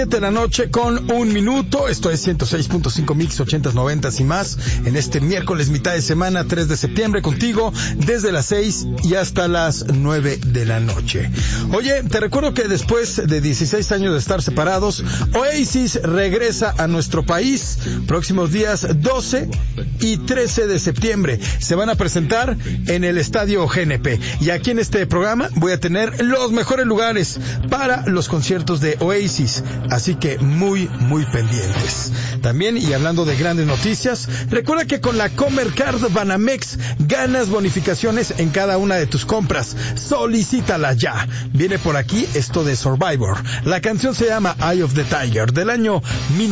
De la noche con 1 minuto, esto es 106.5 mix, 80s, 90s y más, en este miércoles mitad de semana, 3 de septiembre, contigo desde las 6 y hasta las 9 de la noche. Oye, te recuerdo que después de 16 años de estar separados, Oasis regresa a nuestro país, próximos días 12 y 13 de septiembre, se van a presentar en el Estadio GNP, y aquí en este programa voy a tener los mejores lugares para los conciertos de Oasis. Así que muy pendientes. También, y hablando de grandes noticias, recuerda que con la Comercard Banamex ganas bonificaciones en cada una de tus compras. Solicítala ya. Viene por aquí esto de Survivor. La canción se llama Eye of the Tiger, del año